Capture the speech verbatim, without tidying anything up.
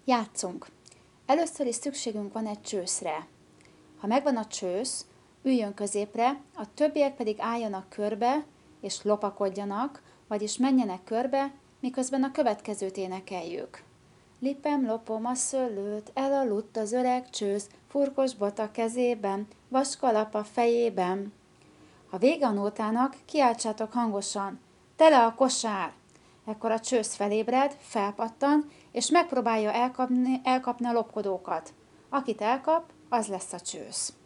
Játszunk! Először is szükségünk van egy csőszre. Ha megvan a csősz, üljön középre, a többiek pedig álljanak körbe, és lopakodjanak, vagyis menjenek körbe, miközben a következőt énekeljük. Lipem, lopom a szőlőt, elaludt az öreg csősz, furkos bot a kezében, vaskalap a fejében. Ha vége a nótának, kiáltsátok hangosan, tele a kosár! Ekkor a csősz felébred, felpattan, és megpróbálja elkapni, elkapni a lopkodókat. Akit elkap, az lesz a csősz.